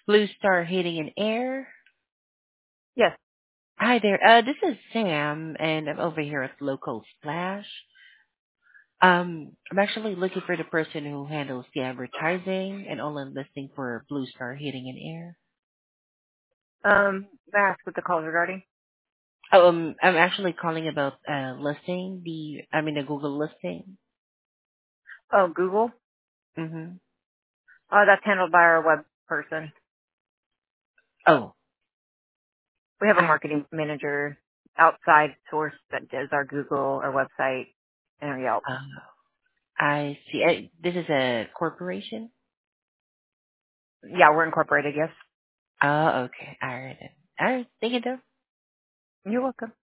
Blue Star Heating and Air. Yes. Hi there. This is Sam, and I'm over here at Local Splash. I'm actually looking for the person who handles the advertising and online listing for Blue Star Heating and Air. May I ask what the call is regarding? I'm actually calling about listing the Google listing. Oh, Google. Mm-hmm. That's handled by our web person. Oh, We have a I marketing manager outside source that does our Google, our website, and our Yelp. uh, I see. This is a corporation. Yeah, we're incorporated, yes. Oh, okay. All right then. All right. Thank you, though. You're welcome.